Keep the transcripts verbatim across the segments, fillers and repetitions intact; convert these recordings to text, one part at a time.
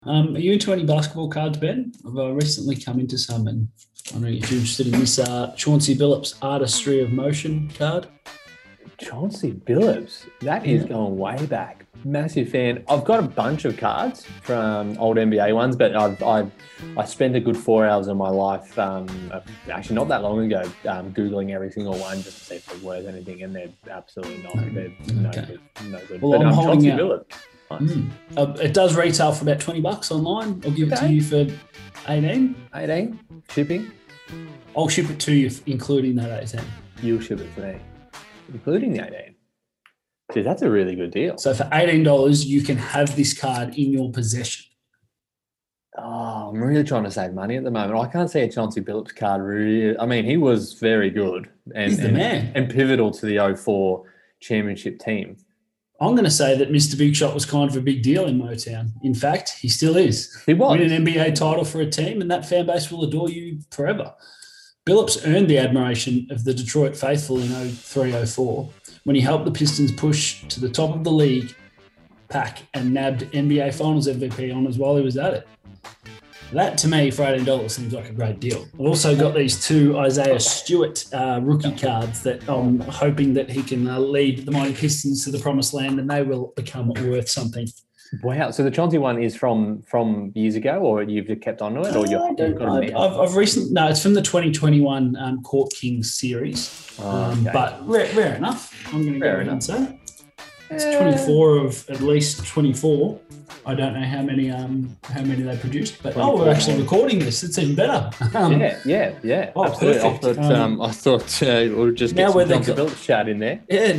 Um, are you into any basketball cards, Ben? I've uh, recently come into some, and I know if you're interested in this uh, Chauncey Billups Artistry of Motion card. Chauncey Billups, that is Yeah. going way back. Massive fan. I've got a bunch of cards from old N B A ones, but I've, I've I spent a good four hours of my life, um, actually not that long ago, um, Googling every single one just to see if there was anything, and they're absolutely not. They're no Okay. good. No good. Well, but I'm um, holding Chauncey out. Billups. Nice. Mm. Uh, it does retail for about twenty bucks online. I'll give it to Okay. you for eighteen. eighteen, shipping. I'll ship it to you, including that eighteen. You'll ship it to me, including the eighteen. Dude, that's a really good deal. So for eighteen dollars, you can have this card in your possession. Oh, I'm really trying to save money at the moment. I can't see a Chauncey Billups card. Really, I mean, he was very good and He's the and, man. and pivotal to the oh four championship team. I'm going to say that Mister Big Shot was kind of a big deal in Motown. In fact, he still is. He was. Win an N B A title for a team, and that fan base will adore you forever. Billups earned the admiration of the Detroit faithful in oh three oh four when he helped the Pistons push to the top of the league pack and nabbed N B A Finals M V P honours while he was at it. That, to me, for eighteen dollars seems like a great deal. I've also got these two Isaiah Stewart uh, rookie cards that I'm hoping that he can uh, lead the mighty Pistons to the promised land, and they will become worth something. Wow. So the Chauncey one is from from years ago, or you've kept on to it, or you're, I don't you've got know. it now? I've, I've recently, no, it's from the twenty twenty-one um, Court Kings series, Oh, um, okay. but rare, rare enough. I'm going to go Fair ahead and enough. say it's twenty-four of at least twenty-four. I don't know how many um how many they produced, but oh, we're actually recording this. It's even better. Um, Yeah, yeah, yeah. Oh, absolutely. perfect. I thought, Um, um, I thought uh, we'll just now get we're some the Chauncey go- Billups chat in there. yeah,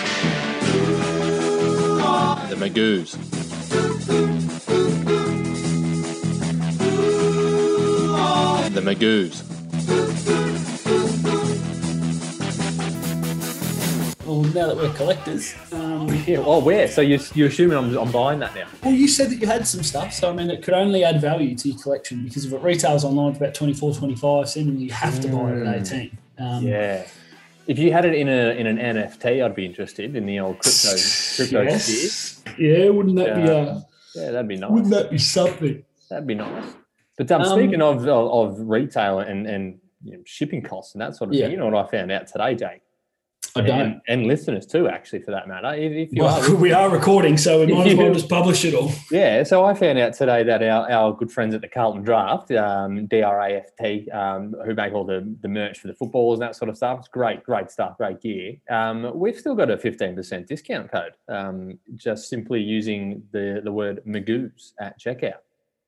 The Magoos. The Magoos. well, now that we're collectors, um, Yeah. Oh, where? So you're, you're assuming I'm, I'm buying that now? well, you said that you had some stuff, so I mean, it could only add value to your collection because if it retails online for about twenty-four, twenty-five, seemingly you have to buy it at Mm. eighteen. Um, Yeah. If you had it in a in an N F T, I'd be interested in the old crypto crypto sphere. yes. Yeah, wouldn't that be Yeah. uh, Yeah, that'd be nice. wouldn't that be something? That'd be nice. But um, Um, speaking of, of of retail and and you know, shipping costs and that sort of Yeah. thing, you know what I found out today, Jake? I don't. And, and listeners too, actually, for that matter. If, if you Well, are, we are recording, so we might as well You- just publish it all. yeah. So I found out today that our, our good friends at the Carlton Draft, um, D R A F T, um, who make all the, the merch for the footballers and that sort of stuff, it's great, great stuff, great gear. Um, we've still got a fifteen percent discount code, um, just simply using the the word Magoos at checkout.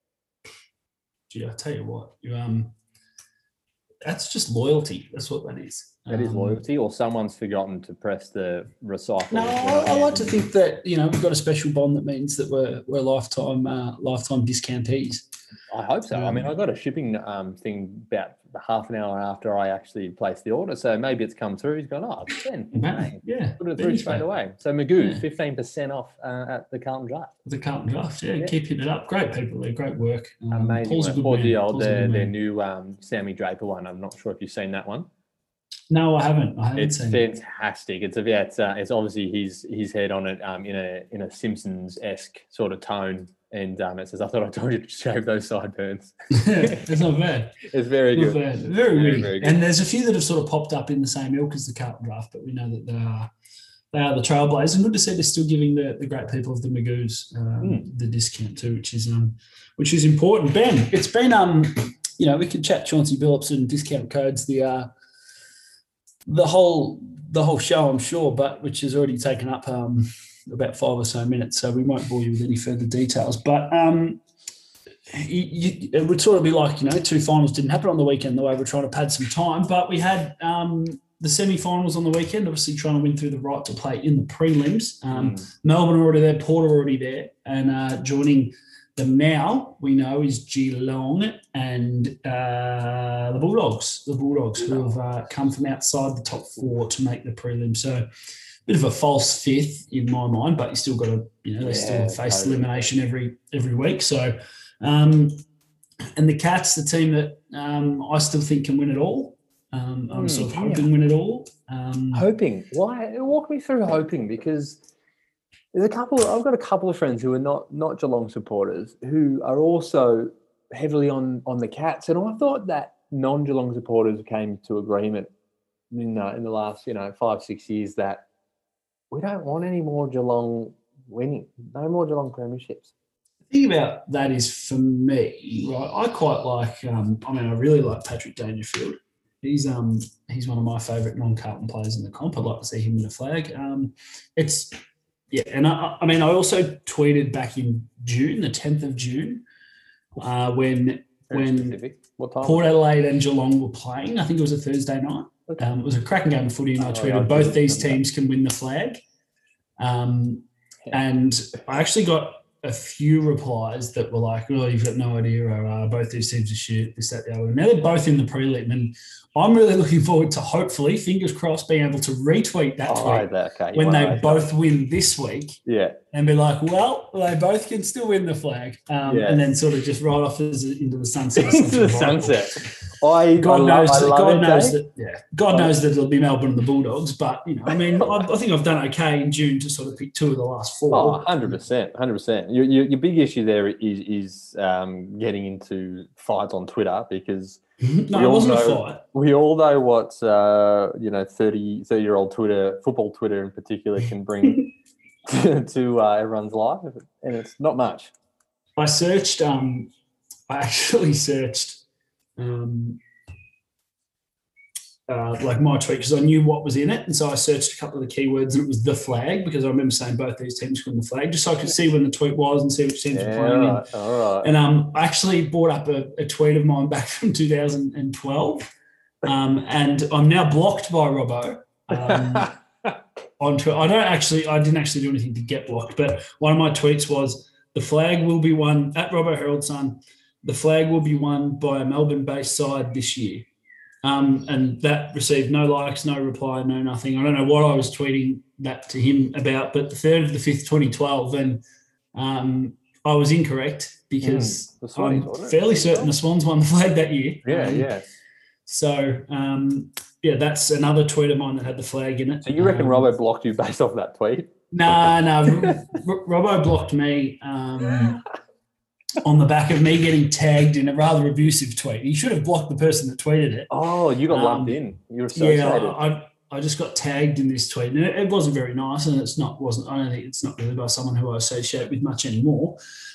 Gee, I tell you what, you um, that's just loyalty. That's what that is. That is Um, loyalty, or someone's forgotten to press the recycle. No, I, I like to think that you know we've got a special bond that means that we're we're lifetime uh, lifetime discountees. I hope so. I Um, mean, I got a shipping um, thing about half an hour after I actually placed the order, so maybe it's come through. He's gone, oh, ten. Man, yeah, Put it very through straight fair. away. So Magoo, Yeah. fifteen percent off uh, at the Carlton Draft. The Carlton Draft, yeah, Yeah. keep hitting it up. Great people there, great work. Um, Amazing. Paul's a work. good Or man. the old, Paul's a their, good their man. new um, Sammy Draper one. I'm not sure if you've seen that one. No, I haven't. I haven't It's seen it. fantastic. It's a, yeah, it's, uh, it's obviously his his head on it um, in a in a Simpsons esque sort of tone, and um, it says, "I thought I told you to shave those sideburns." It's not bad. It's very Not good. bad. Very, Very, witty. very good. And there's a few that have sort of popped up in the same ilk as the Carlton Draft, but we know that they are they are the trailblazers. And good to see they're still giving the, the great people of the Magoos um, Mm. the discount too, which is um which is important. Ben, it's been um you know we could chat Chauncey Billups and discount codes the uh the whole the whole show, I'm sure, but which has already taken up um about five or so minutes, so we won't bore you with any further details. But um. You, you, it would sort of be like, you know, two finals didn't happen on the weekend the way we're trying to pad some time, but we had um, the semi-finals on the weekend, obviously trying to win through the right to play in the prelims. Um, Mm. Melbourne are already there, Port are already there, and uh, joining them now, we know, is Geelong and uh, the Bulldogs, the Bulldogs who have uh, come from outside the top four to make the prelim. So bit of a false fifth in my mind, but you still got to, you know, they Yeah, still face totally. elimination every every week. So Um, and the Cats, the team that um, I still think can win it all. Um, I'm Mm, sort of yeah. hoping win it all. Um, Hoping. Why? Walk me through hoping, because There's a couple. I've got a couple of friends who are not not Geelong supporters who are also heavily on on the Cats, and I thought that non-Geelong supporters came to agreement in uh, in the last you know five six years that we don't want any more Geelong winning, no more Geelong premierships. The thing about that is, for me, right, I quite like. Um, I mean, I really like Patrick Dangerfield. He's um he's one of my favourite non-Carlton players in the comp. I'd like to see him win a flag. Um, it's yeah, and I, I mean, I also tweeted back in June, the tenth of June, uh, when when what time? Port Adelaide and Geelong were playing. I think it was a Thursday night. Okay. Um, it was a cracking game of footy, and I Oh, tweeted, yeah, I both did these remember teams can win the flag. Um, and I actually got a few replies that were like, "Oh, you've got no idea," or uh, "Both these teams are shit," this, that, the other. And now they're both in the prelim, and I'm really looking forward to, hopefully, fingers crossed, being able to retweet that Oh, tweet okay. when they both win this week. Yeah. And be like, well, they both can still win the flag. Um, Yeah. And then sort of just ride off as, into the sunset. Into the sunset. I, God I knows, love, I that, love God it, knows Dave. that, yeah, God knows that it'll be Melbourne and the Bulldogs. But, you know, I mean, I, I think I've done okay in June to sort of pick two of the last four. Oh, one hundred percent, one hundred percent. Your, your, your big issue there is is um, getting into fights on Twitter because no, we it all wasn't know, a fight. We all know what, uh, you know, thirty, thirty-year-old Twitter, football Twitter in particular, can bring to, to uh, everyone's life, and it's not much. I searched, um, I actually searched um, uh, like my tweet because I knew what was in it. And so I searched a couple of the keywords and it was the flag because I remember saying both these teams could win the flag just so I could see when the tweet was and see which teams Yeah, were playing. all right, all right. And um, I actually brought up a, a tweet of mine back from two thousand twelve. Um, and I'm now blocked by Robbo. Um, on Twitter. I don't actually, I didn't actually do anything to get blocked, but one of my tweets was, the flag will be won, at Robbo Herald Sun, the flag will be won by a Melbourne-based side this year. Um, and that received no likes, no reply, no nothing. I don't know what I was tweeting that to him about, but the third of the fifth, twenty twelve, and um, I was incorrect because Mm, the Swans, I'm wasn't it? fairly certain the Swans won the flag that year. Yeah, Um, yeah. So, um, yeah, that's another tweet of mine that had the flag in it. So you reckon um, Robbo blocked you based off that tweet? Nah, nah. R- Robbo blocked me um, on the back of me getting tagged in a rather abusive tweet. He should have blocked the person that tweeted it. Oh, you got Um, lumped in. You were associated. Yeah, I, I just got tagged in this tweet, and it, it wasn't very nice. And it's not wasn't. I don't think it's not really by someone who I associate with much anymore.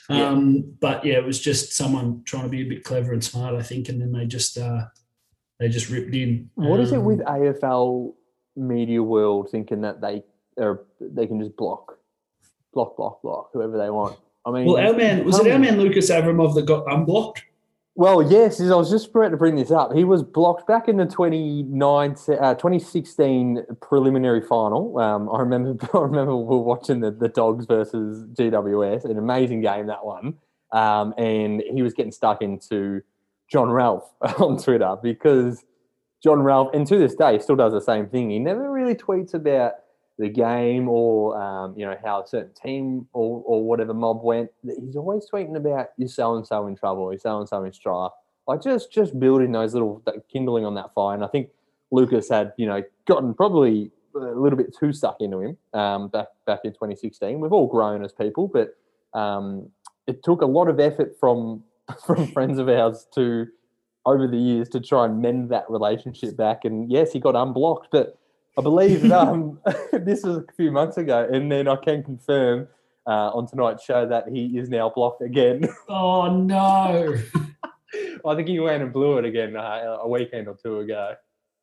Um, But yeah, it was just someone trying to be a bit clever and smart, I think, and then they just uh, they just ripped in. What is it Um, with A F L media world thinking that they are they can just block, block, block, block whoever they want? I mean, Well, our man was it our man Lucas Avramov that got unblocked? Well, yes, I was just about to bring this up. He was blocked back in the twenty-nine, uh, twenty sixteen preliminary final. Um, I remember I remember we were watching the, the Dogs versus G W S, an amazing game, that one. Um, and he was getting stuck into John Ralph on Twitter because John Ralph, and to this day, still does the same thing. He never really tweets about the game or, um, you know, how a certain team or, or whatever mob went. He's always tweeting about you're so-and-so in trouble, you're so-and-so in strife. Like just, just building those little, that kindling on that fire. And I think Lucas had, you know, gotten probably a little bit too stuck into him um, back, back in twenty sixteen. We've all grown as people, but um, it took a lot of effort from, from friends of ours to, over the years, to try and mend that relationship back. And yes, he got unblocked, but I believe that, um, this was a few months ago, and then I can confirm uh, on tonight's show that he is now blocked again. Oh no! I think he went and blew it again uh, a weekend or two ago.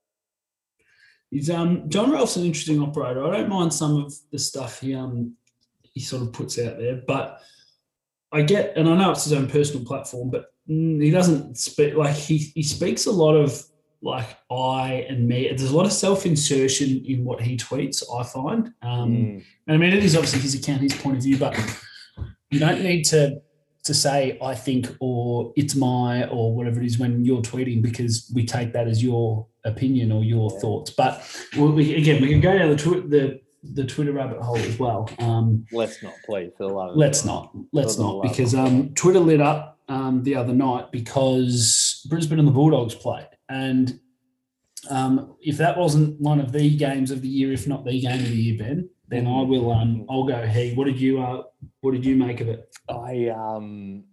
He's um John Ralph's an interesting operator. I don't mind some of the stuff he um he sort of puts out there, but I get, and I know it's his own personal platform, but mm, he doesn't speak like he he speaks a lot of like I and me. There's a lot of self-insertion in what he tweets, I find. Um, Mm. And I mean, it is obviously his account, his point of view, but you don't need to to say I think or it's my or whatever it is when you're tweeting, because we take that as your opinion or your Yeah. thoughts. But we, we, again, we can go down the, tw- the the Twitter rabbit hole as well. Um, Let's not, please. For the love of let's God. not. Let's For the not, love because of um, Twitter lit up um, the other night because Brisbane and the Bulldogs played. And um, if that wasn't one of the games of the year, if not the game of the year, Ben, then I will. Um, I'll go he. What did you? Uh, what did you make of it? I um,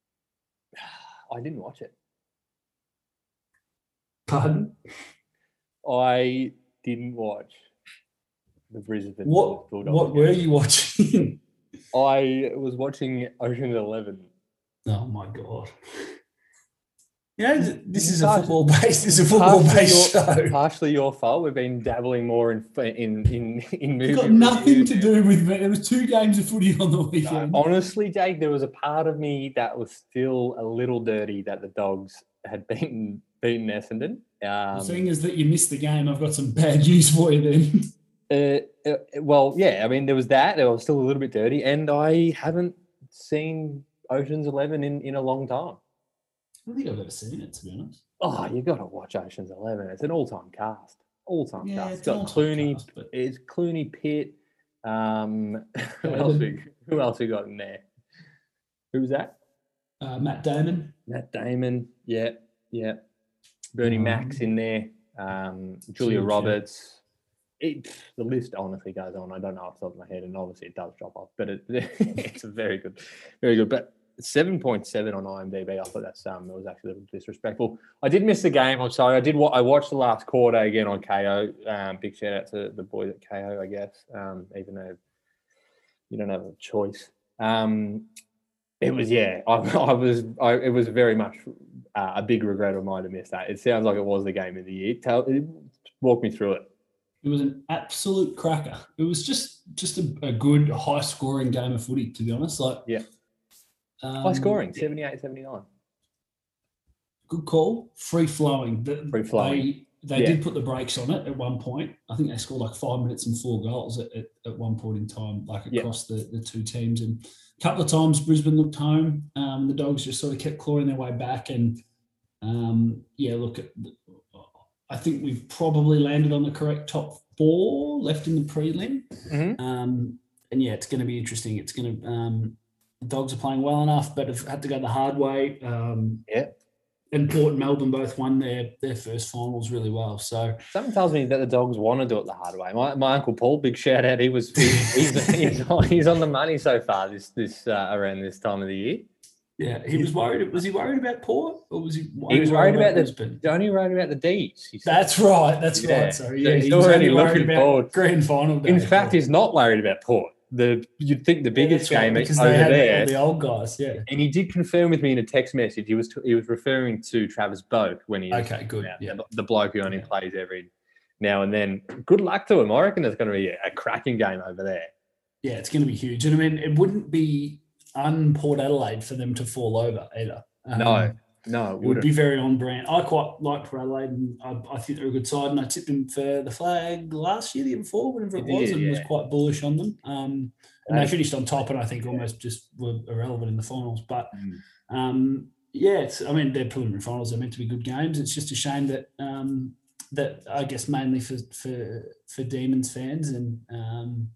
I didn't watch it. Pardon? I didn't watch the Brisbane. What? Bulldogs What game. were you watching? I was watching Ocean's Eleven. Oh my god! You know, this is a Partially- football based. This is a football Partially based your, show. partially your fault. We've been dabbling more in in in in movie. It's got nothing reviews to now. do with me. There was two games of footy on the No, weekend. honestly, Jake, there was a part of me that was still a little dirty that the Dogs had beaten beaten Essendon. Um, Seeing as that you missed the game, I've got some bad news for you then. uh, uh, well, yeah, I mean, there was that. They were still a little bit dirty, and I haven't seen Ocean's Eleven in, in a long time. I don't think I've ever seen it, to be honest. Oh, you got to watch Ocean's Eleven. It's an all-time cast. All-time Yeah, cast. it's It's got an all-time Clooney. cast, but- It's Clooney, Pitt. Um, who Yeah, else? the- We, who else we got in there? Who was that? Uh, Matt Damon. Matt Damon. Yeah, yeah. Bernie Um, Mac's in there. Um, Julia huge, yeah. Roberts. It, the list honestly goes on. I don't know off the top of my head, and obviously it does drop off, but it, it's a very good, very good. But seven point seven on IMDb. I thought that's um, it was actually a little disrespectful. I did miss the game. I'm sorry. I did. Wa- I watched the last quarter again on K O. Um, big shout out to the boys at K O, I guess. Um, even though you don't have a choice. Um, it was yeah. I, I was. I, it was very much uh, a big regret of mine to miss that. It sounds like it was the game of the year. Tell, walk me through it. It was an absolute cracker. It was just just a, a good, high-scoring game of footy, to be honest. Like, Yeah. um, High scoring, seventy-eight, seventy-nine. Good call. Free-flowing. The- Free-flowing. They, they Yeah. did put the brakes on it at one point. I think they scored like five minutes and four goals at, at, at one point in time, like Yeah. across the, the two teams. And a couple of times Brisbane looked home. Um, the Dogs just sort of kept clawing their way back. And, um, yeah, look, at I think we've probably landed on the correct top four left in the prelim. Mhm. Um, and yeah, it's going to be interesting. It's going to um, the Dogs are playing well enough, but have had to go the hard way. Um, Yeah. And Port and Melbourne both won their their first finals really well. So Something tells me that the Dogs want to do it the hard way. My, my uncle Paul, big shout out. He was he, he's, he's, on, he's on the money so far this this uh, around this time of the year. yeah, he was worried. Was he worried about Port, or was he? He was worried about the Brisbane? He's only worried about the D's. He said. That's right. That's Yeah. right. Sorry, So yeah, he's he was already only worried looking about forward. grand final day. In fact, Yeah. he's not worried about Port. The you'd think the biggest Yeah, that's right, game because over they had there. all the old guys. Yeah. And he did confirm with me in a text message. He was he was referring to Travis Boak when he Okay. Good. yeah, Yeah. the, the bloke who only Yeah. plays every now and then. Good luck to him. I reckon it's going to be a, a cracking game over there. Yeah, it's going to be huge. And I mean, it wouldn't be un-Port Adelaide for them to fall over either. No, Um, no, it It would wouldn't. be very on brand. I quite like Port Adelaide, and I, I think they're a good side. And I tipped them for the flag last year, the year before, whatever it You was, did, and was yeah. quite bullish on them. Um, and they Nice. finished on top, and I think almost just were irrelevant in the finals. But Mm. um, yeah, it's, I mean, they're preliminary finals. They're meant to be good games. It's just a shame that um, that I guess mainly for for for Demons fans, and um,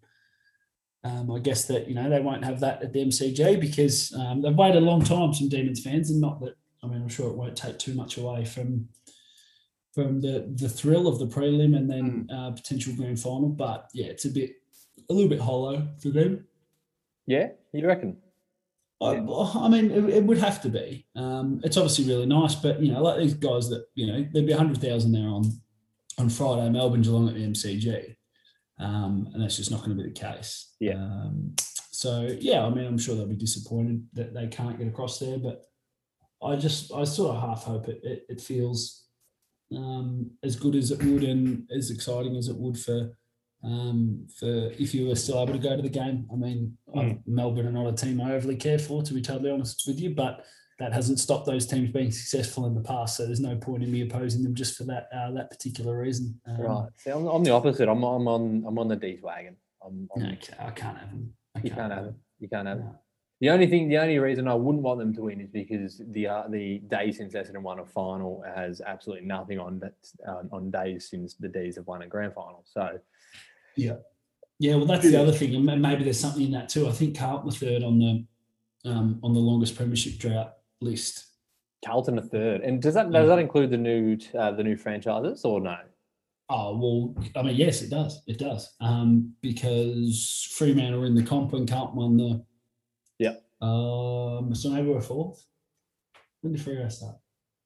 um, I guess that you know they won't have that at the M C G because um, they've waited a long time. Some Demons fans, and not that. I mean, I'm sure it won't take too much away from from the the thrill of the prelim and then uh, potential grand final. But yeah, it's a bit a little bit hollow for them. Yeah, you reckon? I, I mean, it, it would have to be. Um, it's obviously really nice, but you know, like these guys that you know, there'd be a hundred thousand there on on Friday, Melbourne Geelong at the M C G, um, and that's just not going to be the case. Yeah. Um, so yeah, I mean, I'm sure they'll be disappointed that they can't get across there, but I just I sort of half hope it it, it feels um, as good as it would and as exciting as it would for. Um, for if you were still able to go to the game. I mean, Mm. Melbourne are not a team I overly care for, to be totally honest with you, but that hasn't stopped those teams being successful in the past. So there's no point in me opposing them just for that uh, that particular reason. Um, Right. See, I'm, I'm the opposite. I'm, I'm on I'm on the D's wagon. I'm, I'm, No, I can't- I can't have them. I you can't have it. You can't have it. No. The only thing, the only reason I wouldn't want them to win is because the uh, the days since Essendon won a final has absolutely nothing on that uh, on days since the D's have won a grand final. So Yeah. Yeah, well, that's the other thing, and maybe there's something in that too. I think Carlton are third on the um, on the longest premiership drought list. Carlton a third, and does that does that include the new uh, the new franchises or no? Oh, well, I mean, yes, it does. It does. Um, because Fremantle were in the comp and Carlton won the. Yeah. Um, so maybe we're fourth. When did Freo start?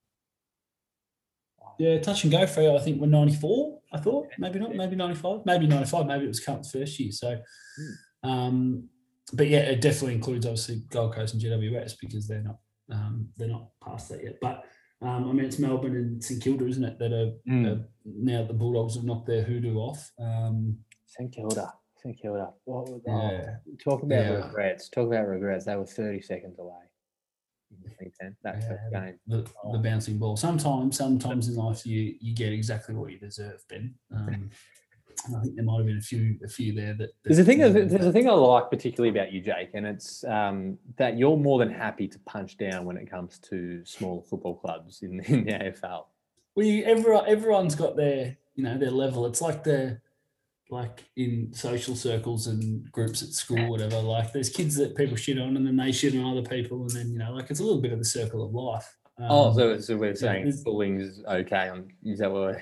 Yeah, touch and go Freo, I think, were ninety-four, I thought. Maybe not, maybe ninety-five. Maybe ninety-five. Maybe it was Carlton's first year. So, um, but yeah, it definitely includes, obviously, Gold Coast and G W S because they're not um, they're not past that yet. But, um, I mean, it's Melbourne and St Kilda, isn't it, that are, Mm. are now the Bulldogs have knocked their hoodoo off. Um, St Kilda. St Kilda. What was, Yeah. oh, talk about Yeah. regrets. Talk about regrets. They were thirty seconds away. I think then that Yeah, first game. the, Oh. the bouncing ball. Sometimes, sometimes in life, you you get exactly what you deserve, Ben. Um, and I think there might have been a few a few there that. that There's a thing. um, There's a thing I like particularly about you, Jake, and it's um, that you're more than happy to punch down when it comes to small football clubs in, in the A F L. we everyone everyone's got their you know their level. It's like the like in social circles and groups at school, whatever. Like there's kids that people shit on, and then they shit on other people, and then you know like it's a little bit of the circle of life. Um, Oh, so, so we're saying there's- bullying is okay. On is that what? We're...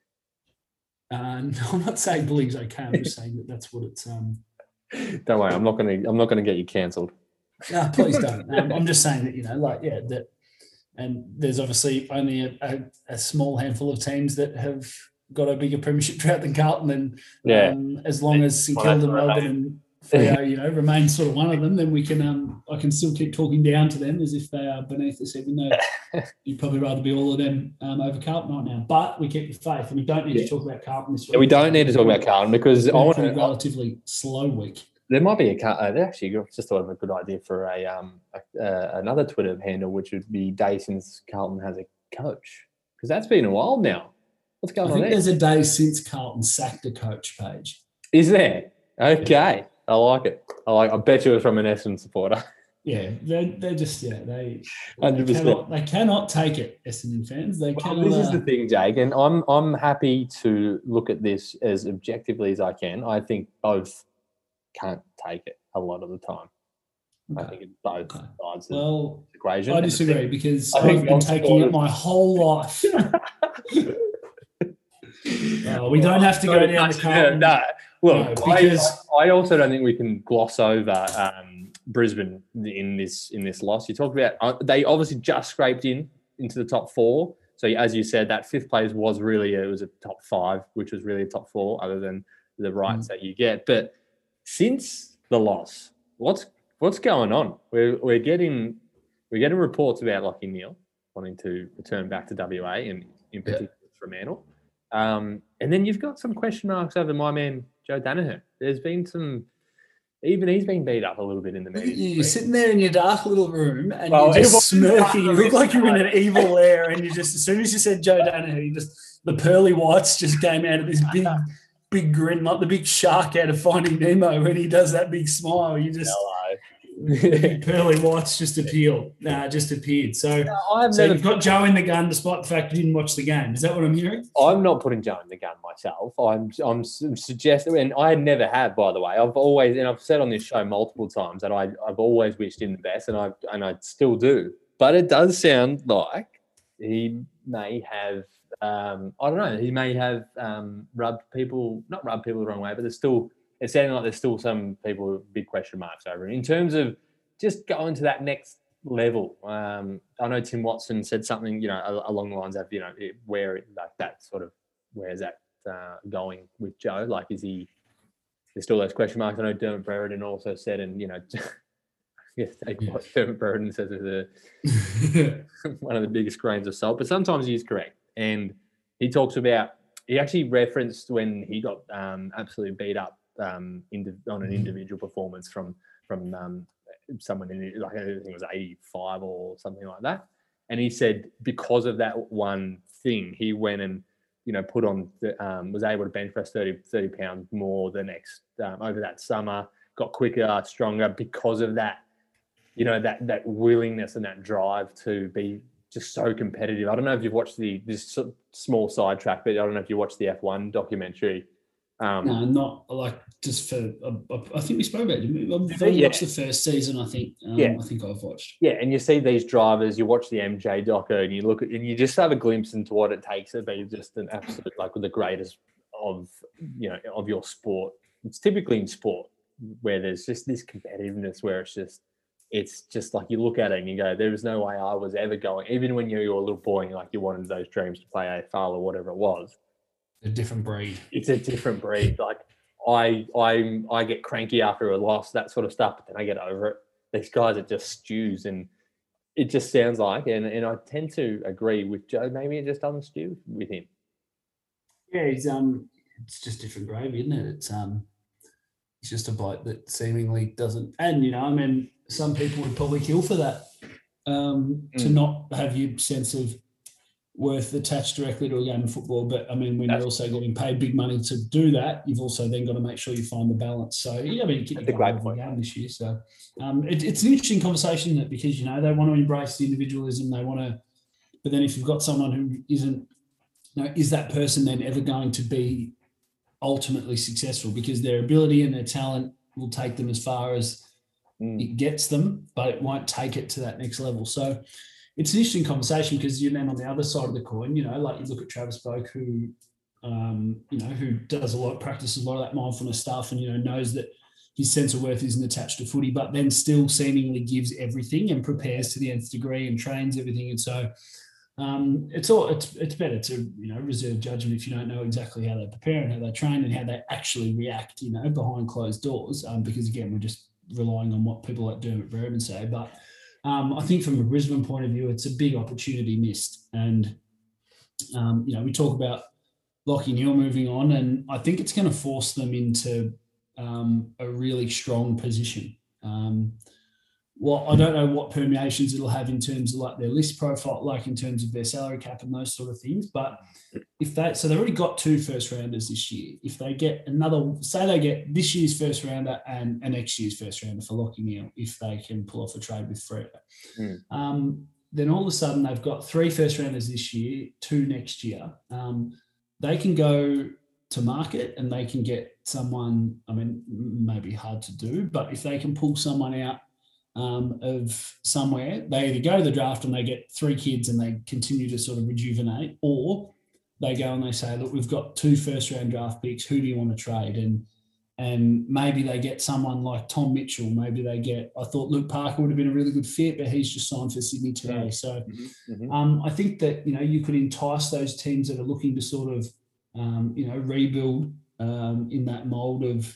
uh, no, I'm not saying bullying's okay. I'm just saying that that's what it's. Um, Don't worry, I'm not gonna. I'm not gonna get you cancelled. No, please don't. Um, I'm just saying that, you know, like, yeah, that, and there's obviously only a, a, a small handful of teams that have got a bigger premiership drought than Carlton. And Yeah. um, as long as St Well, that's Kilda, right. Melbourne, and Freo, you know, remain sort of one of them, then we can, um, I can still keep talking down to them as if they are beneath us, even though you'd probably rather be all of them um, over Carlton right now. But we keep the faith, and we don't need Yeah. to talk about Carlton this week. Yeah, we don't need to talk about Carlton because I It's been a want pretty to. relatively slow week. There might be a car. Uh, they actually just thought of a good idea for a um a, uh, another Twitter handle, which would be day since Carlton has a coach, because that's been a while now. What's I going on think there? there's a day since Carlton sacked a coach page. Is there? Okay, I like it. I like. I bet you it was from an Essendon supporter. Yeah, they're, they're just, yeah, they, one they, hundred percent. cannot, they cannot take it, Essendon fans. They Well, cannot. this is uh, the thing, Jake, and I'm I'm happy to look at this as objectively as I can. I think both can't take it a lot of the time. I okay. think it's both Okay. sides of the Well, equation. I disagree because I think I've been taking it non-supporters- my whole life. Uh, we don't have to go down the Carlton. No, look, No, I- because- I, I also don't think we can gloss over um, Brisbane in this in this loss. You talked about uh, they obviously just scraped in into the top four. So as you said, that fifth place was really it was a top five, which was really a top four, other than the rights Mm. that you get. But since the loss, what's what's going on? We're we're getting we're getting reports about Lockie Neal wanting to return back to W A and in particular Fremantle. Um, and then you've got some question marks over my man Joe Danaher. There's been some, even he's been beat up a little bit in the Look media. at you, you're sitting there in your dark little room and Well, you're it just was- smirking. You look like you're in an evil lair, and you just, as soon as you said Joe Danaher, you just the pearly whites just came out of this big, big grin, like the big shark out of Finding Nemo when he does that big smile. You just the big pearly whites just appeal, uh, just appeared. So, I've so never, you've got Joe in the gun, despite the fact you didn't watch the game. Is that what I'm hearing? I'm not putting Joe in the gun myself. I'm I'm su- suggesting, and I never have, by the way. I've always, and I've said on this show multiple times that I I've always wished him the best, and I and I still do. But it does sound like he may have, um, I don't know, he may have um, rubbed people, not rubbed people the wrong way, but there's still, it's sounding like there's still some people with big question marks over it. In terms of just going to that next level, um, I know Tim Watson said something, you know, a- along the lines of, you know, it, where it, like that sort of, where's that uh, going with Joe? Like, is he, there's still those question marks. I know Dermot Brereton also said, and, you know, yes, take what Dermot Brereton says is a, one of the biggest grains of salt, but sometimes he's correct. And he talks about, he actually referenced when he got um, absolutely beat up um, in, on an individual performance from from um, someone in, like, I think it was eighty-five or something like that. And he said because of that one thing, he went and, you know, put on, the, um, was able to bench press thirty, thirty pounds more the next, um, over that summer, got quicker, stronger because of that, you know, that that willingness and that drive to be just so competitive. I don't know if you've watched the, this sort of small sidetrack, but I don't know if you watched the F one documentary Um, No, not like just for. I, I think we spoke about it. I've Yeah. watched the first season. I think. Um, Yeah. I think I've watched. Yeah, and you see these drivers, you watch the M J docker, and you look at, and you just have a glimpse into what it takes to be just an absolute, like, the greatest of, you know, of your sport. It's typically in sport where there's just this competitiveness where it's just, it's just like you look at it and you go, there was no way I was ever going, even when you were a little boy and like you wanted those dreams to play A F L or whatever it was. A different breed. It's a different breed. Like I, I, I get cranky after a loss, that sort of stuff, but then I get over it. These guys are just stews, and it just sounds like, and, and I tend to agree with Joe. Maybe it just doesn't stew with him. Yeah, he's um, it's just different gravy, isn't it? It's um, he's just a bloke that seemingly doesn't, and you know, I mean, some people would probably kill for that, um, mm. to not have your sense of worth attached directly to a game of football. But I mean, when That's, you're also getting paid big money to do that, you've also then got to make sure you find the balance. So yeah, I mean, you get a great point game this year. So um, it, it's an interesting conversation that, because you know they want to embrace the individualism, they want to, but then if you've got someone who isn't, you know, is that person then ever going to be ultimately successful? Because their ability and their talent will take them as far as mm. it gets them, but it won't take it to that next level. So it's an interesting conversation, because you're then on the other side of the coin, you know, like you look at Travis Boak, who, um, you know, who does a lot, practices a lot of that mindfulness stuff, and, you know, knows that his sense of worth isn't attached to footy, but then still seemingly gives everything and prepares to the nth degree and trains everything. And so um, it's all, it's, it's better to, you know, reserve judgment if you don't know exactly how they prepare and how they train and how they actually react, you know, behind closed doors. Um, because again, we're just relying on what people like Dermot Berman say, but Um, I think from a Brisbane point of view, it's a big opportunity missed. And, um, you know, we talk about Lachie Neale moving on, and I think it's going to force them into um, a really strong position. Um, well, I don't know what permeations it'll have in terms of like their list profile, like in terms of their salary cap and those sort of things. But if they, so they've already got two first rounders this year. If they get another, say they get this year's first rounder and, and next year's first rounder for Lachie Neale, if they can pull off a trade with Freo, mm. um, then all of a sudden they've got three first rounders this year, two next year. Um, they can go to market and they can get someone, I mean, maybe hard to do, but if they can pull someone out Um, of somewhere, they either go to the draft and they get three kids and they continue to sort of rejuvenate, or they go and they say, look, we've got two first round draft picks, who do you want to trade? And and maybe they get someone like Tom Mitchell, maybe they get, I thought Luke Parker would have been a really good fit, but he's just signed for Sydney today. So mm-hmm, mm-hmm. Um, I think that, you know, you could entice those teams that are looking to sort of, um, you know, rebuild um, in that mould of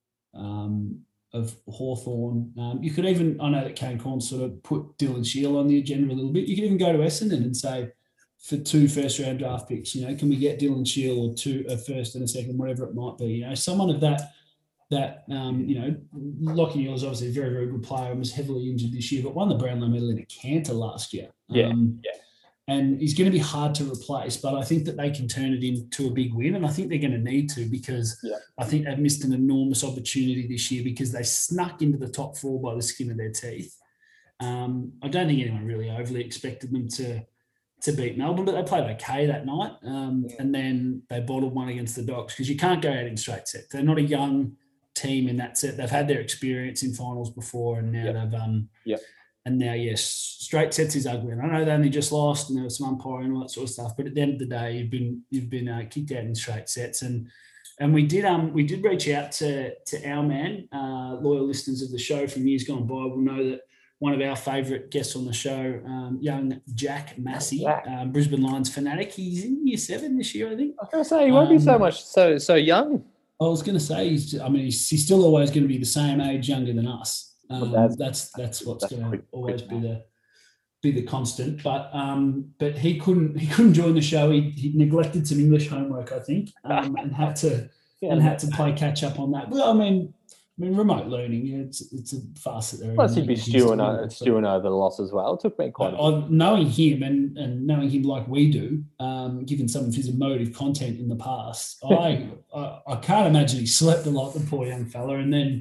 um of Hawthorn. Um, you could even, I know that Kane Corn sort of put Dylan Shield on the agenda a little bit. You could even go to Essendon and say, for two first round draft picks, you know, can we get Dylan Shield or two, a first and a second, whatever it might be, you know, someone of that, that, um, you know, Lachie Neale is obviously a very, very good player and was heavily injured this year, but won the Brownlow medal in a canter last year. Yeah, um, yeah. And he's going to be hard to replace, but I think that they can turn it into a big win. And I think they're going to need to, because yeah. I think they've missed an enormous opportunity this year because they snuck into the top four by the skin of their teeth. Um, I don't think anyone really overly expected them to, to beat Melbourne, but they played okay that night. Um, yeah. And then they bottled one against the Dogs, because you can't go out in straight set. They're not a young team in that set. They've had their experience in finals before, and now yeah. they've um, – yeah. And now, yes, straight sets is ugly. And I know they only just lost and there was some umpiring and all that sort of stuff. But at the end of the day, you've been you've been uh, kicked out in straight sets. And and we did um we did reach out to to our man, uh, loyal listeners of the show from years gone by will know that one of our favourite guests on the show, um, young Jack Massey, um, Brisbane Lions fanatic. He's in year seven this year, I think. I was going to say he won't um, be so much so so young. I was going to say, he's, I mean, he's, he's still always going to be the same age younger than us. Um, that's, that's that's what's going to always be the be the constant. But um, but he couldn't he couldn't join the show. He, he neglected some English homework, I think, um, and had to yeah, and had to play catch up on that. Well, I mean, I mean, remote learning, yeah, it's it's a fast that they're. Plus, he'd be stewing over, stewing over the loss as well. It took me quite. I, knowing him and and knowing him like we do, um, given some of his emotive content in the past, I, I I can't imagine he slept a lot, the poor young fella, and then.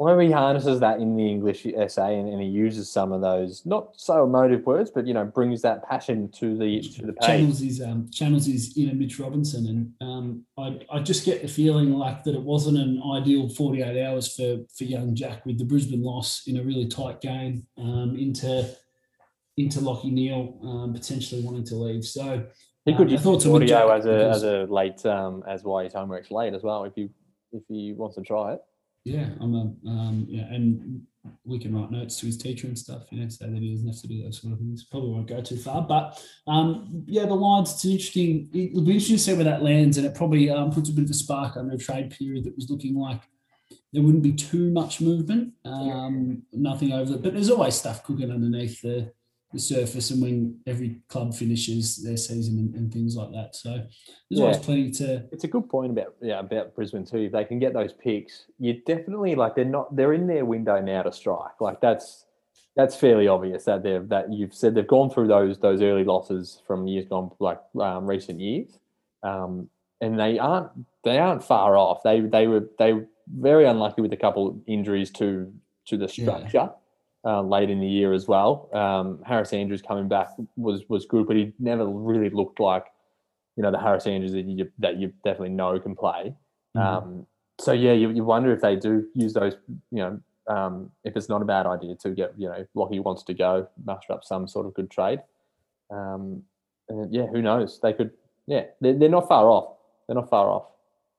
Where he harnesses that in the English essay and, and he uses some of those not so emotive words, but you know, brings that passion to the to the page. Channels his um, channels his inner Mitch Robinson, and um, I I just get the feeling like that it wasn't an ideal forty-eight hours for for young Jack with the Brisbane loss in a really tight game um, into into Lockie Neal um, potentially wanting to leave. So he could um, use thoughts audio as a as a late um, as why his homework's late as well if you if he wants to try it. Yeah, I'm a um, yeah, and we can write notes to his teacher and stuff, you know, so that he doesn't have to do those sort of things. Probably won't go too far, but um, yeah, the Lions. It's an interesting. It'll be interesting to see where that lands, and it probably um, puts a bit of a spark under a trade period that was looking like there wouldn't be too much movement, um, nothing over it. But there's always stuff cooking underneath the, the surface, and when every club finishes their season and, and things like that. So there's yeah. always plenty to. It's a good point about yeah about Brisbane too. If they can get those picks, you definitely like they're not they're in their window now to strike. Like that's that's fairly obvious that they've that you've said they've gone through those those early losses from years gone, like um, recent years, um, and they aren't they aren't far off. They they were they were very unlucky with a couple injuries to to the structure. Yeah. Uh, late in the year as well. Um, Harris Andrews coming back was was good, but he never really looked like, you know, the Harris Andrews that you that you definitely know can play. Mm-hmm. Um, so yeah, you, you wonder if they do use those, you know, um, if it's not a bad idea to get, you know, Lockie wants to go, muster up some sort of good trade. Um, and yeah, who knows? They could, yeah, they're, they're not far off. They're not far off.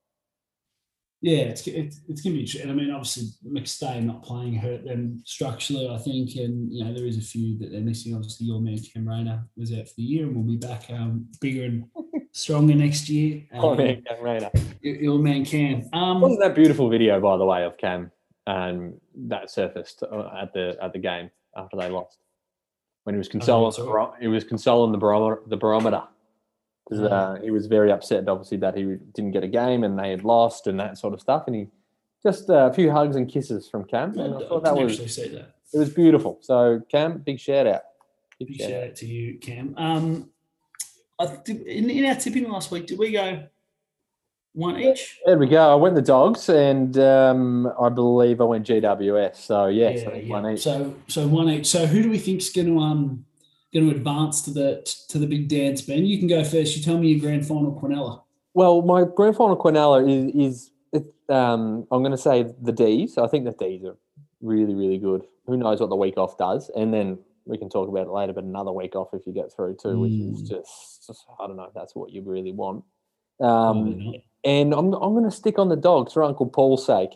Yeah, it's it's, it's going to be interesting. I mean, obviously, McStay not playing hurt them structurally, I think, and you know there is a few that they're missing. Obviously, your man Cam Rayner was out for the year, and will be back um, bigger and stronger next year. Um, oh man, Cam Rayner, your, your man Cam. Um, Wasn't that beautiful video, by the way, of Cam and that surfaced at the at the game after they lost when he was consoling oh, the, he was consoling the barometer the barometer. Because uh, he was very upset, obviously, that he didn't get a game and they had lost and that sort of stuff. And he just uh, a few hugs and kisses from Cam. And I, I thought that was see that. It was beautiful. So Cam, big shout out. Big, big shout, shout out. out to you, Cam. Um, I did, in, in our tipping last week, did we go one each? There we go. I went the Dogs, and um, I believe I went G W S. So yes, yeah, I think yeah. one each. So so one each. So who do we think's going to um? Going to advance to the to the big dance, Ben? You can go first. You tell me your grand final Quinella. Well, my grand final Quinella is is um, I'm going to say the D's. I think the D's are really really good. Who knows what the week off does? And then we can talk about it later. But another week off if you get through too, which mm. is just, just I don't know if that's what you really want. Um, and I'm I'm going to stick on the Dogs for Uncle Paul's sake.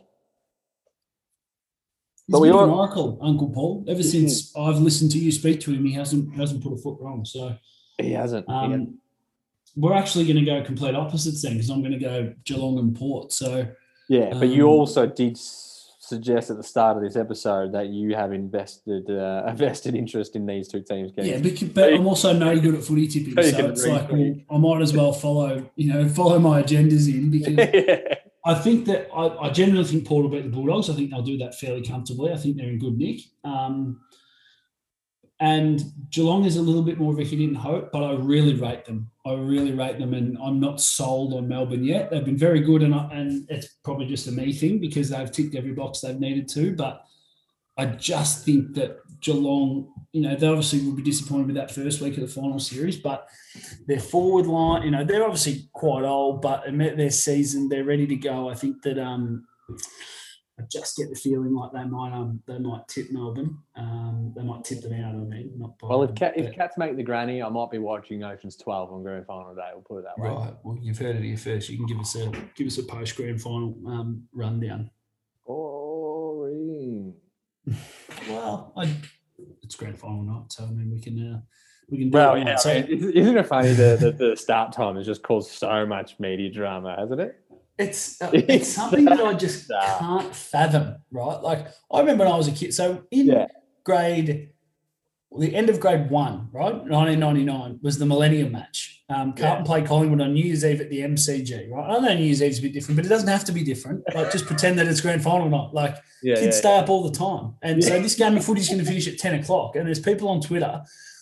He's but we been an oracle, Uncle Paul. Ever since I've listened to you speak to him, he hasn't hasn't put a foot wrong. So he hasn't. Um, he hasn't. We're actually going to go complete opposites then, because I'm going to go Geelong and Port. So yeah, but um, you also did suggest at the start of this episode that you have invested uh, a vested interest in these two teams. Games. Yeah, but, but I'm also no good at footy tipping, so, so it's like well, I might as well follow you know follow my agendas in because. yeah. I think that I, I genuinely think Port will beat the Bulldogs. I think they'll do that fairly comfortably. I think they're in good nick. Um, and Geelong is a little bit more of a hidden hope, but I really rate them. I really rate them, and I'm not sold on Melbourne yet. They've been very good, and I, and it's probably just a me thing because they've ticked every box they've needed to. But I just think that Geelong, you know, they obviously will be disappointed with that first week of the final series, but their forward line, you know, they're obviously quite old, but they met their season, they're ready to go. I think that um, I just get the feeling like they might um they might tip Melbourne. Um, they might tip them out. I mean, not by well, if Cat, if Cats make the granny, I might be watching Oceans twelve on grand final day. We'll put it that way. Right. Well, you've heard it here first. You can give us a give us a post grand final um, rundown. Boring. Well, I, it's grand final night, so I mean we can uh, we can do well, it. Yeah, so, I mean, isn't it funny that the, the start time has just caused so much media drama, hasn't it? It's uh, it's something that I just can't fathom, right? Like I remember when I was a kid. So in yeah. grade, well, the end of grade one, right, nineteen ninety-nine was the Millennium Match. Um, Carlton yeah. played Collingwood on New Year's Eve at the M C G, right? I know New Year's Eve's a bit different, but it doesn't have to be different. Like just pretend that it's grand final night. Like yeah, kids yeah, stay yeah. up all the time, and yeah. so this game of footy is going to finish at ten o'clock, and there's people on Twitter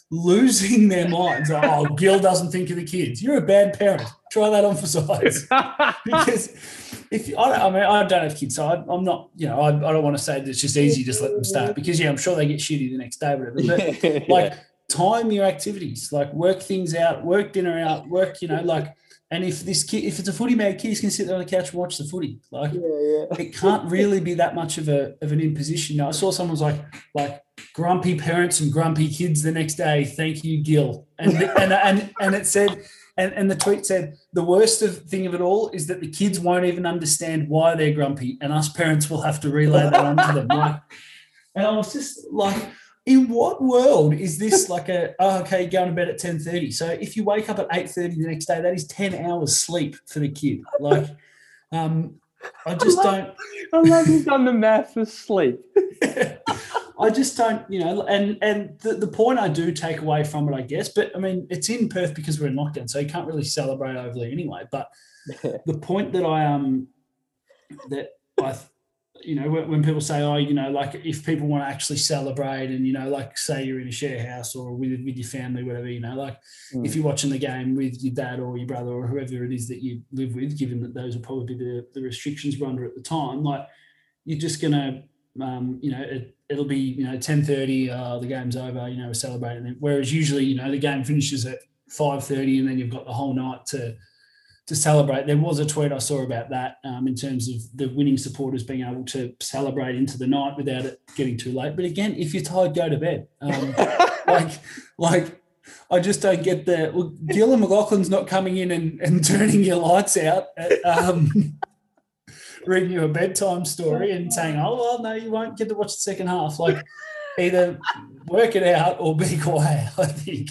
losing their minds. Oh, Gil doesn't think of the kids. You're a bad parent. Try that on for size. Because if you, I, don't, I mean, I don't have kids, so I, I'm not, you know, I, I don't want to say that it's just easy, just let them start. Because, yeah, I'm sure they get shitty the next day, whatever. But, like, yeah. time your activities, like work things out, work dinner out, work, you know, like, and if this kid, if it's a footy mad kid, he's going to sit there on the couch and watch the footy. Like, yeah, yeah. It can't really be that much of a of an imposition. Now, I saw someone's like, like grumpy parents and grumpy kids the next day. Thank you, Gil. And and and and it said, and, and the tweet said, the worst of, thing of it all is that the kids won't even understand why they're grumpy, and us parents will have to relay that onto them. Like, and I was just like, in what world is this like a, oh, okay, going to bed at ten thirty? So if you wake up at eight thirty the next day, that is ten hours sleep for the kid. Like, um, I just I love, don't. I love you've done the math for sleep. I just don't, you know, and and the, the point I do take away from it, I guess, but I mean, it's in Perth because we're in lockdown, so you can't really celebrate overly anyway. But the point that I, um, that I, you know, when, when people say, oh, you know, like if people want to actually celebrate and, you know, like say you're in a share house or with, with your family, whatever, you know, like mm. if you're watching the game with your dad or your brother or whoever it is that you live with, given that those will probably be the, the restrictions we're under at the time, like you're just going to, um, you know, it, it'll be, you know, ten thirty, uh, the game's over, you know, we're celebrating. Whereas usually, you know, the game finishes at five thirty and then you've got the whole night to, to celebrate. There was a tweet I saw about that um, in terms of the winning supporters being able to celebrate into the night without it getting too late. But again, if you're tired, go to bed. Um, like, like I just don't get the well, Gil and McLaughlin's not coming in and, and turning your lights out, um, reading you a bedtime story and saying, oh, well, no, you won't get to watch the second half. Like, either work it out or be quiet, I think.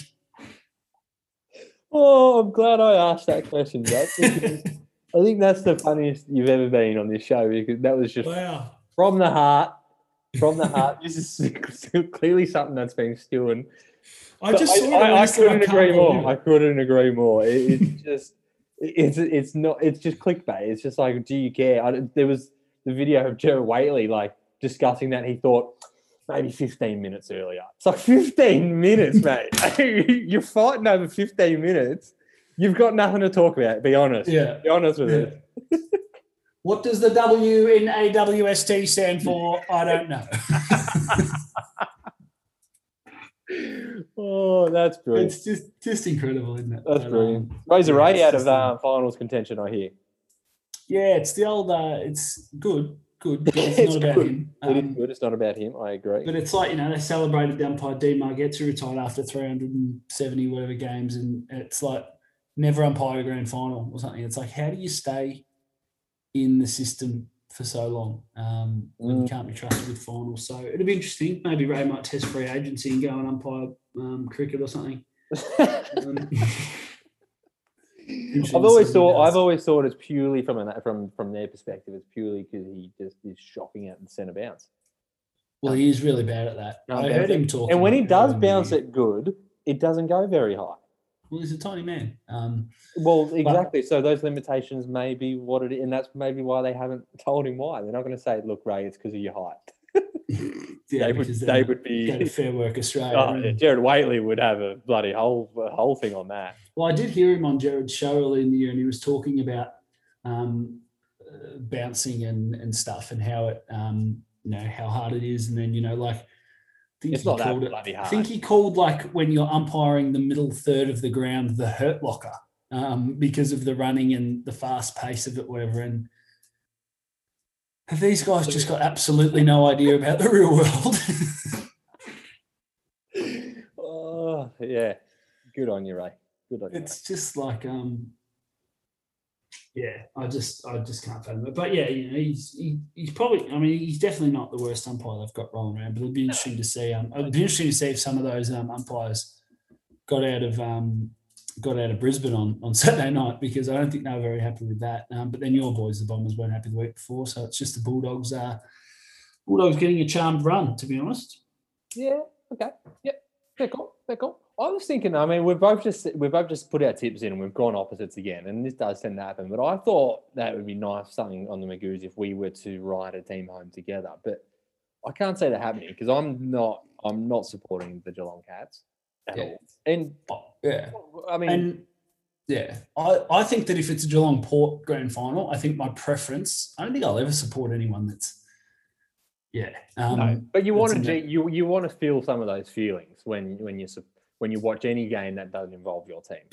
Oh, I'm glad I asked that question, Jack. I think that's the funniest you've ever been on this show because that was just wow. from the heart. From the heart. This is clearly something that's been stewing. I just I, saw I, it. I, I couldn't agree more. It. I couldn't agree more. It, it's just, it's it's not. It's just clickbait. It's just like, do you care? I, there was the video of Gerard Whateley like discussing that he thought. Maybe fifteen minutes earlier. It's like fifteen minutes, mate. You're fighting over fifteen minutes. You've got nothing to talk about. Be honest. Yeah. Be honest with yeah. it. What does the W in A W S T stand for? I don't know. Oh, that's brilliant. It's just, just incredible, isn't it? That's but, brilliant. Um, Razor yeah, Ray out of uh, finals contention, I hear. Yeah, it's the old, uh, it's good. Good, but it's, it's not about good. him. Um, it is good. It's not about him. I agree. But it's like, you know, they celebrated the umpire Dean Margetts, who retired after three hundred seventy whatever games, and it's like never umpired a grand final or something. It's like, how do you stay in the system for so long um, when mm. you can't be trusted with finals? So it'll be interesting. Maybe Ray might test free agency and go and umpire um, cricket or something. um, I've always thought I've always thought it's purely from an, from from their perspective. It's purely because he just is shocking out in centre bounce. Well, he is really bad at that. No, I heard him talk. And when he does bounce it good, it doesn't go very high. Well, he's a tiny man. Um, well, exactly. But, so those limitations may be what it is, and that's maybe why they haven't told him why. They're not going to say, "Look, Ray, it's because of your height." Yeah, they would. They would be Fair Work Australia. Oh, yeah, Gerard Whateley would have a bloody whole a whole thing on that. Well, I did hear him on Gerard's show earlier in the year, and he was talking about um, uh, bouncing and, and stuff, and how it, um, you know, how hard it is, and then you know, like, I think it's he not that called bloody it, hard. I think he called like when you're umpiring the middle third of the ground the hurt locker um, because of the running and the fast pace of it, whatever. And have these guys just got absolutely no idea about the real world? Oh yeah, good on you, Ray. Good on you. It's Ray. Just like, um, yeah, I just, I just can't fathom it. But yeah, you know, he's, he, he's probably, I mean, he's definitely not the worst umpire they've got rolling around. But it'll be interesting to see. Um, it'll be interesting to see if some of those um, umpires got out of, um, got out of Brisbane on, on Saturday night, because I don't think they were very happy with that. Um, but then your boys, the Bombers, weren't happy the week before, so it's just the Bulldogs. Uh, Bulldogs getting a charmed run, to be honest. Yeah. Okay. Yep. They're cool. They're cool. I was thinking. I mean, we've both just we've both just put our tips in, and we've gone opposites again. And this does tend to happen. But I thought that would be nice, something on the Magoos, if we were to ride a team home together. But I can't say that happening because I'm not. I'm not supporting the Geelong Cats. at Yeah. all. And Yeah. I mean, And yeah, I, I think that if it's a Geelong Port grand final, I think my preference, I don't think I'll ever support anyone that's, yeah. Um, no, but you that's want to in ge- that- you you want to feel some of those feelings when when you sup- when you watch any game that doesn't involve your team.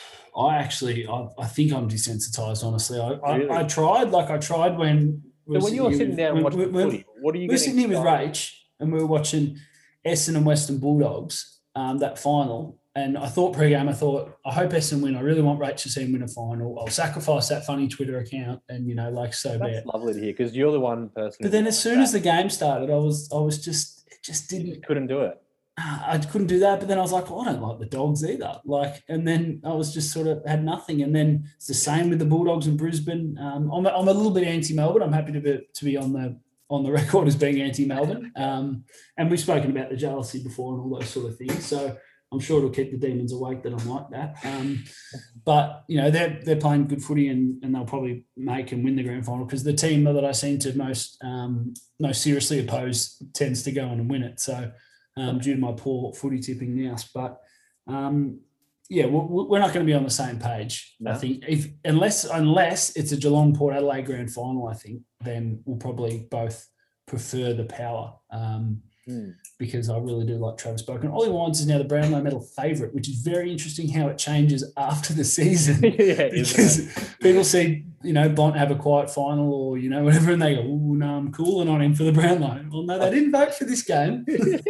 I actually, I, I think I'm desensitized, honestly. I, Really? I, I tried, like I tried when. we So were when you were here sitting with- down when- watching when- the footy, what are you we were getting? sitting here with excited? Rach and we were watching Essendon and Western Bulldogs, um, that final. And I thought pre-game, I thought, I hope Essendon win. I really want Rach to see him win a final. I'll sacrifice that funny Twitter account and, you know, like so be That's it. lovely to hear because you're the one person. But who then as soon as the game started, I was, I was just, it just you didn't, just couldn't do it. I couldn't do that. But then I was like, well, I don't like the Dogs either. Like, and then I was just sort of had nothing. And then it's the same with the Bulldogs in Brisbane. Um, I'm, a, I'm a little bit anti-Melbourne. I'm happy to be, to be on the, on the record as being anti-Melbourne. Um, and we've spoken about the jealousy before and all those sort of things. So I'm sure it'll keep the demons awake that I'm like that. Um, but, you know, they're, they're playing good footy and, and they'll probably make and win the grand final because the team that I seem to most, um, most seriously oppose tends to go on and win it. So, Um, due to my poor footy tipping now, but um, yeah, we're, we're not going to be on the same page. No. I think if unless unless it's a Geelong Port Adelaide grand final, I think then we'll probably both prefer the power um, Hmm. because I really do like Travis Boak. And Ollie Wines is now the Brownlow medal favourite, which is very interesting how it changes after the season. yeah, Because isn't it? people see, you know, Bont have a quiet final or, you know, whatever, and they go, oh, no, I'm cooling on him for the Brownlow. Well, no, they didn't vote for this game.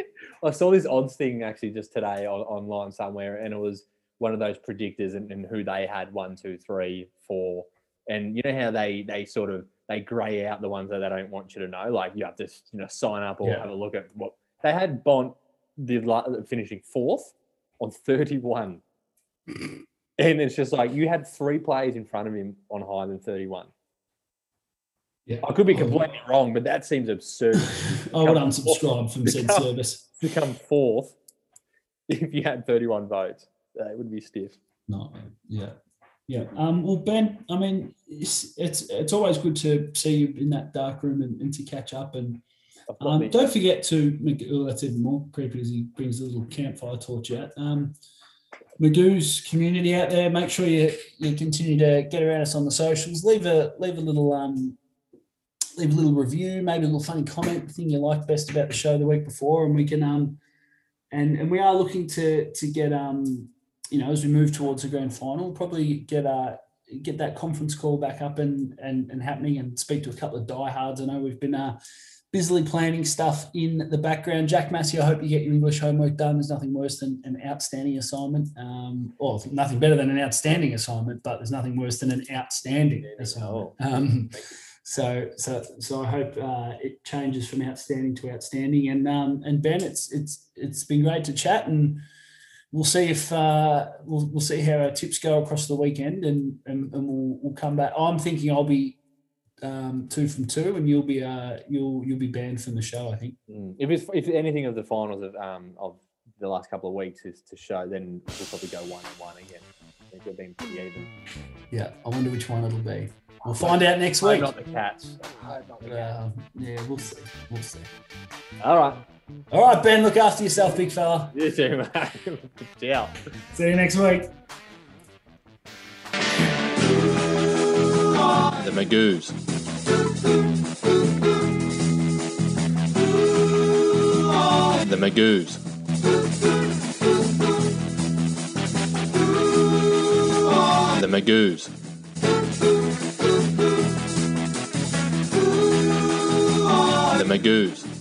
I saw this odds thing actually just today on, online somewhere, and it was one of those predictors and, and who they had one, two, three, four, and you know how they they sort of they grey out the ones that they don't want you to know, like you have to you know sign up or Yeah. have a look at what they had. Bont the la- finishing fourth on thirty-one, and it's just like you had three players in front of him on higher than thirty-one. Yeah. I could be completely wrong, but that seems absurd. I would unsubscribe from said Become- service. Become fourth if you had thirty-one votes. That would be stiff. No, yeah. Yeah. Um, well, Ben, I mean, it's, it's it's always good to see you in that dark room and, and to catch up. And I've got um, the- don't forget to, oh, that's even more creepy as he brings a little campfire torch out. Um, Magoo's community out there, make sure you, you continue to get around us on the socials. Leave a leave a little um, leave a little review, maybe a little funny comment, the thing you like best about the show the week before, and we can um, and and we are looking to to get um, you know, as we move towards the grand final, probably get uh get that conference call back up and and and happening, and speak to a couple of diehards. I know we've been uh, busily planning stuff in the background. Jack Massey, I hope you get your English homework done. There's nothing worse than an outstanding assignment. Um, well, nothing better than an outstanding assignment, but there's nothing worse than an outstanding assignment. Um, so, so, so I hope uh, it changes from outstanding to outstanding. And um, and Ben, it's it's it's been great to chat, and we'll see if uh, we'll we'll see how our tips go across the weekend, and and, and we'll we'll come back. I'm thinking I'll be um, two from two, and you'll be uh, you'll you'll be banned from the show, I think. Mm. If it's if anything of the finals of um of the last couple of weeks is to show, then we'll probably go one and one again. I think we've been pretty even. Yeah, I wonder which one it'll be. We'll find out next Hope week. not the Cats. Hope not the Cats. Uh, yeah, we'll see. We'll see. All right. All right, Ben, look after yourself, big fella. You too, mate. Ciao. See you next week. The Magoos. The Magoos. The Magoos. The Magoos.